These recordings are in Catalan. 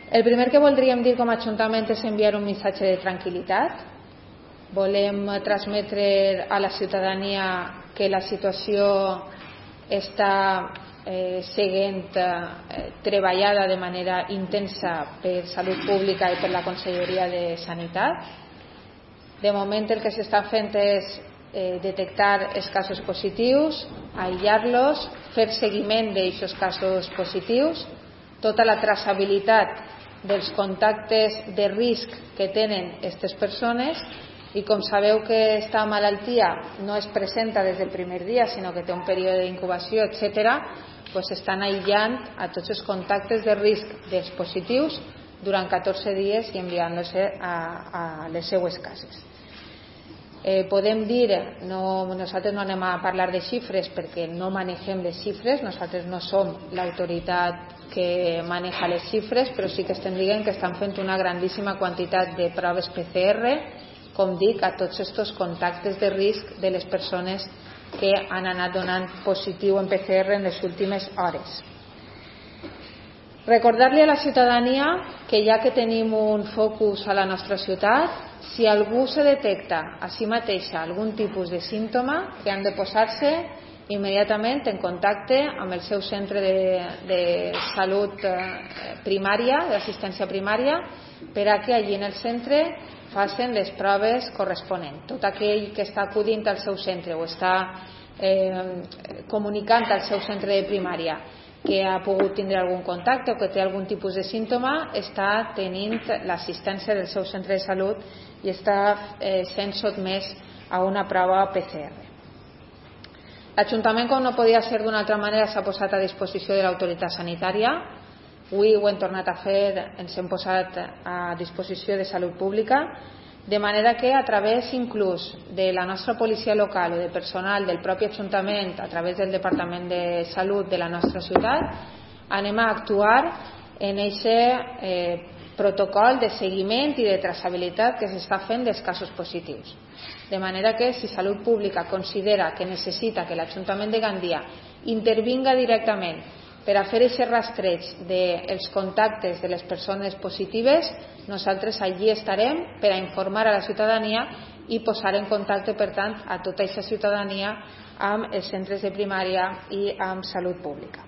El primer que voldríem dir com a Ajuntament és enviar un missatge de tranquil·litat. Volem transmetre a la ciutadania que la situació està seguint treballada de manera intensa per Salut Pública i per la Conselleria de Sanitat. De moment el que s'està fent és detectar els casos positius, aïllar-los, fer seguiment d'aquests casos positius, tota la traçabilitat dels contactes de risc que tenen aquestes persones, i com sabeu que esta malaltia no es presenta des del primer dia sinó que té un període d'incubació, etc., doncs estan aïllant a tots els contactes de risc dels positius durant 14 dies i enviant-los a les seues cases. Podem dir, nosaltres no anem a parlar de xifres perquè no manegem les xifres, nosaltres no som l'autoritat que maneja les xifres, però sí que estem dient que estan fent una grandíssima quantitat de proves PCR, com dic, a tots aquests contactes de risc de les persones que han anat donant positiu en PCR en les últimes hores. Recordar-li a la ciutadania que ja que tenim un focus a la nostra ciutat, si algú se detecta a si mateixa algun tipus de símptoma, que han de posar-se immediatament en contacte amb el seu centre de salut primària, d'assistència primària, per a que allí en el centre facin les proves corresponents. Tot aquell que està acudint al seu centre o està comunicant al seu centre de primària que ha pogut tindre algun contacte o que té algun tipus de símptoma està tenint l'assistència del seu centre de salut i està sent sotmès a una prova PCR. L'Ajuntament, com no podia ser d'una altra manera, s'ha posat a disposició de l'autoritat sanitària. Avui ho hem tornat a fer, ens hem posat a disposició de Salut Pública, de manera que a través inclús de la nostra policia local o de personal del propi Ajuntament, a través del Departament de Salut de la nostra ciutat, anem a actuar en aquest protocol de seguiment i de traçabilitat que s'està fent dels casos positius. De manera que si Salut Pública considera que necessita que l'Ajuntament de Gandia intervinga directament per a fer aquest rastreig dels contactes de les persones positives, nosaltres allí estarem per a informar a la ciutadania i posar en contacte, per tant, a tota aquesta ciutadania amb els centres de primària i amb Salut Pública.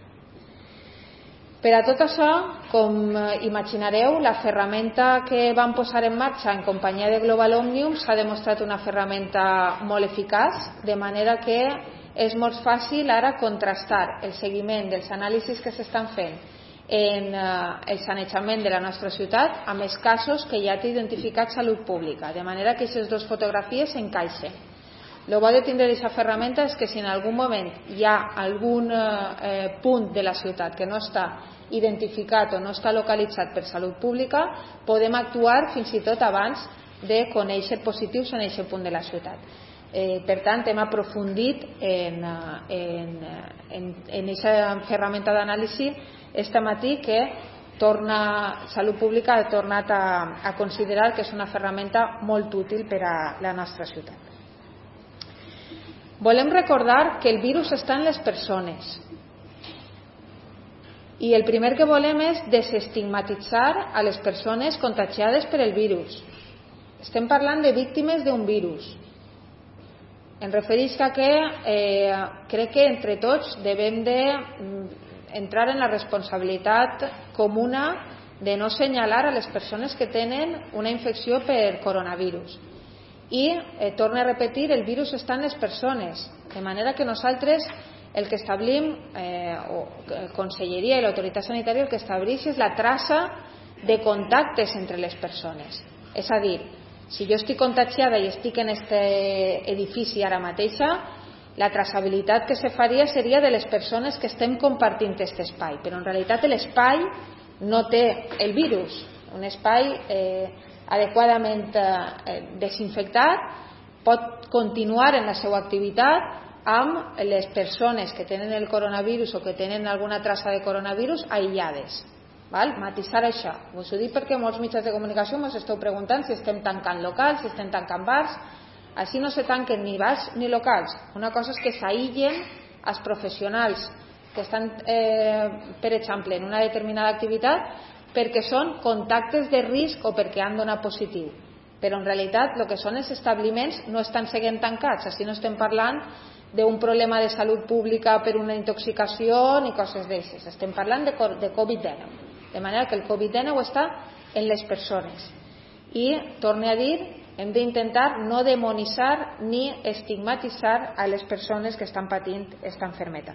Per a tot això, com imaginareu, la ferramenta que vam posar en marxa en companyia de Global Omnium s'ha demostrat una ferramenta molt eficaç, de manera que és molt fàcil ara contrastar el seguiment dels anàlisis que s'estan fent en el sanejament de la nostra ciutat amb els casos que ja té identificat Salut Pública, de manera que aquestes dues fotografies s'encaixen. El bo de tindre aquesta ferramenta és que si en algun moment hi ha algun punt de la ciutat que no està identificat o no està localitzat per Salut Pública, podem actuar fins i tot abans de conèixer positius en aquest punt de la ciutat. Per tant, hem aprofundit en aquesta ferramenta d'anàlisi este matí que Salut Pública ha tornat a considerar que és una ferramenta molt útil per a la nostra ciutat. Volem recordar que el virus està en les persones i el primer que volem és desestigmatitzar a les persones contagiades per el virus. Estem parlant de víctimes d'un virus. Em refereix que crec que entre tots devem d'entrar en la responsabilitat comuna de no assenyalar a les persones que tenen una infecció per coronavirus. I, torno a repetir, el virus està en les persones, de manera que nosaltres el que establim, o Conselleria i l'autoritat sanitària, el que estableix és la traça de contactes entre les persones. És a dir, si jo estic contagiada i estic en aquest edifici ara mateixa, la traçabilitat que se faria seria de les persones que estem compartint aquest espai, però en realitat l'espai no té el virus. Un espai adequadament desinfectat pot continuar en la seva activitat amb les persones que tenen el coronavirus o que tenen alguna traça de coronavirus aïllades. Matisar això. Us ho dic perquè molts mitjans de comunicació ens esteu preguntant si estem tancant locals, si estem tancant bars. Així no se tanquen ni bars ni locals. Una cosa és que s'aïllen els professionals que estan, per exemple, en una determinada activitat perquè són contactes de risc o perquè han donat positiu. Però en realitat el que són els establiments no estan seguint tancats, així no estem parlant d'un problema de salut pública per una intoxicació ni coses d'aixes, estem parlant de Covid-19, de manera que el Covid-19 està en les persones. I, torne a dir, hem d'intentar no demonitzar ni estigmatitzar a les persones que estan patint aquesta malaltia.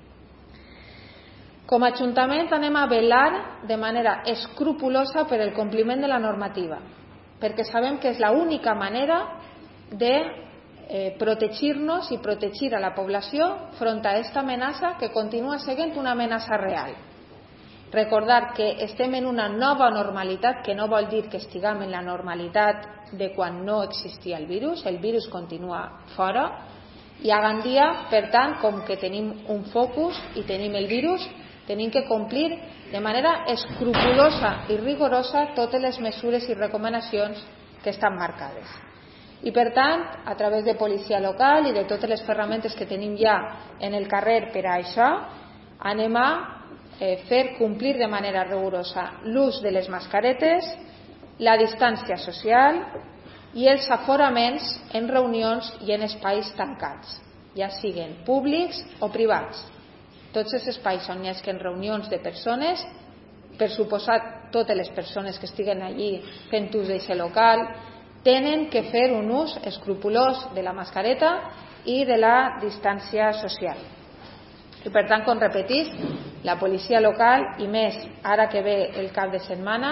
Com a Ajuntament anem a velar de manera escrupulosa per el compliment de la normativa, perquè sabem que és l'única manera de protegir-nos i protegir a la població front a aquesta amenaça que continua sent una amenaça real. Recordar que estem en una nova normalitat, que no vol dir que estiguem en la normalitat de quan no existia el virus continua fora, i a Gandia, per tant, com que tenim un focus i tenim el virus, tenim que complir de manera escrupulosa i rigorosa totes les mesures i recomanacions que estan marcades. I per tant, a través de policia local i de totes les ferramentes que tenim ja en el carrer per a això, anem a fer complir de manera rigorosa l'ús de les mascaretes, la distància social i els aforaments en reunions i en espais tancats, ja siguin públics o privats. Tots els espais on hi ha reunions de persones, per suposat totes les persones que estiguen allí fent ús d'aquest local, tenen que fer un ús escrupolós de la mascareta i de la distància social. I per tant, com repetís, la policia local, i més ara que ve el cap de setmana,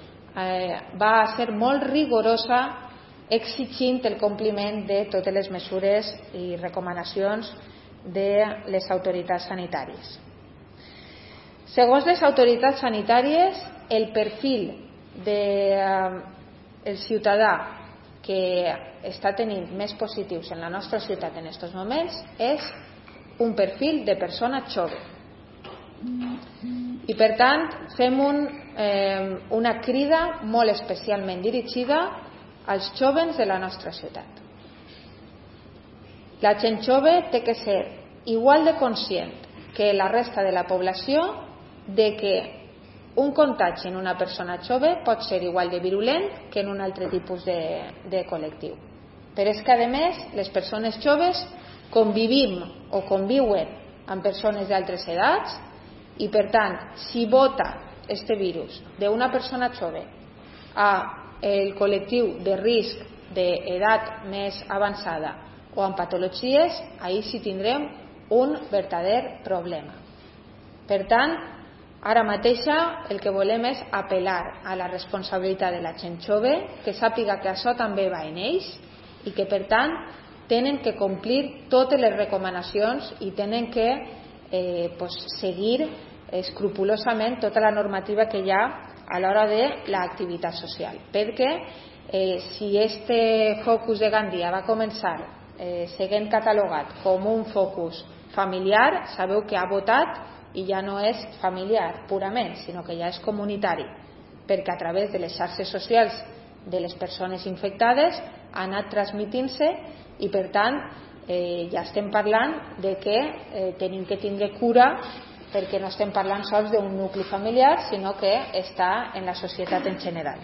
va a ser molt rigorosa exigint el compliment de totes les mesures i recomanacions de les autoritats sanitàries. Segons les autoritats sanitàries, el perfil del ciutadà que està tenint més positius en la nostra ciutat en aquests moments és un perfil de persona jove. I per tant fem una crida molt especialment dirigida als jóvens de la nostra ciutat. La gent jove té que ser igual de conscient que la resta de la població de que un contagi en una persona jove pot ser igual de virulent que en un altre tipus de col·lectiu. Però és que, a més, les persones joves convivim o conviuen amb persones d'altres edats i, per tant, si vota este virus d'una persona jove al col·lectiu de risc d'edat més avançada o amb patologies, ahí sí tindrem un verdader problema. Per tant, ara mateixa el que volem és apel·lar a la responsabilitat de la gent jove, que sàpiga que això també va en ells i que, per tant, tenen que complir totes les recomanacions i tenen que seguir escrupulosament tota la normativa que hi ha a l'hora de l'activitat social. Perquè si este focus de Gandia va començar sent catalogat com un focus familiar, sabeu que ha votat i ja no és familiar purament, sinó que ja és comunitari, perquè a través de les xarxes socials de les persones infectades ha anat transmitint-se i, per tant, ja estem parlant de que tenim que tindre cura perquè no estem parlant sols d'un nucli familiar, sinó que està en la societat en general.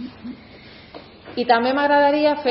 I també m'agradaria fer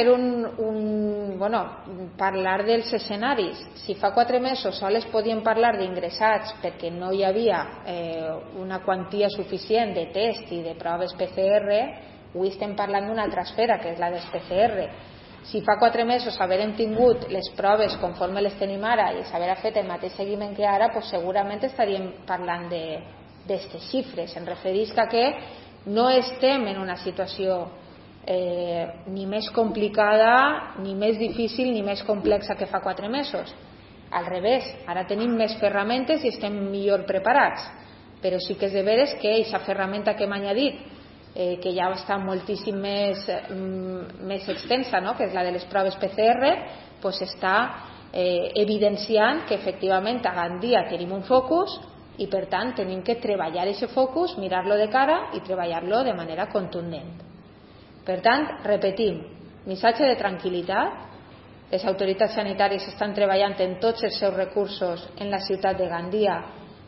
parlar dels escenaris. Si fa 4 mesos sols podíem parlar d'ingressats perquè no hi havia una quantia suficient de test i de proves PCR, avui estem parlant d'una altra esfera, que és la dels PCR. Si fa 4 mesos haguérem tingut les proves conforme les tenim ara i s'haguera fet el mateix seguiment que ara, doncs segurament estaríem parlant d'aquestes xifres. Em referís que no estem en una situació ni més complicada, ni més difícil, ni més complexa que fa 4 mesos. Al revés, ara tenim més ferramentes i estem millor preparats. Però sí que és de veres que aquesta ferramenta que m'ha añadit, que ja està moltíssim més extensa, no? Que és la de les proves PCR, doncs està evidenciant que efectivament a Gandia tenim un focus i, per tant, tenim que treballar aquest focus, mirar-lo de cara i treballar-lo de manera contundent. Per tant, repetim, missatge de tranquil·litat. Les autoritats sanitàries estan treballant en tots els seus recursos en la ciutat de Gandia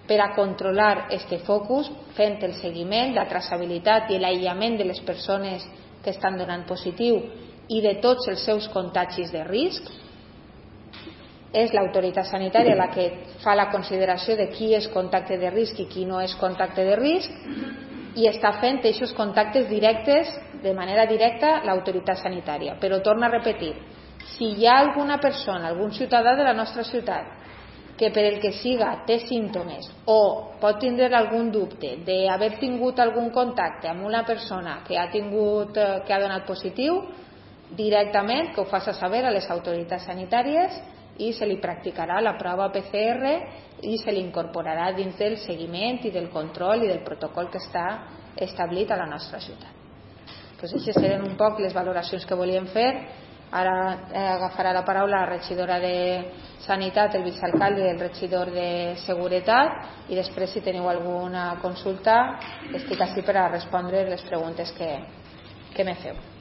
per a controlar este focus, fent el seguiment, la traçabilitat i l'aïllament de les persones que estan donant positiu i de tots els seus contagis de risc. És l'autoritat sanitària la que fa la consideració de qui és contacte de risc i qui no és contacte de risc, i està fent aquests contactes directes, de manera directa, l'autoritat sanitària. Però torno a repetir, si hi ha alguna persona, algun ciutadà de la nostra ciutat que per el que siga té símptomes o pot tindre algun dubte d'haver tingut algun contacte amb una persona que ha donat positiu, directament que ho faci saber a les autoritats sanitàries i se li practicarà la prova PCR i se li incorporarà dins del seguiment i del control i del protocol que està establit a la nostra ciutat. Doncs aquestes seran un poc les valoracions que volíem fer. Ara agafarà la paraula la regidora de Sanitat, el vicealcalde i el regidor de Seguretat, i després, si teniu alguna consulta, estic ací per a respondre les preguntes que me feu.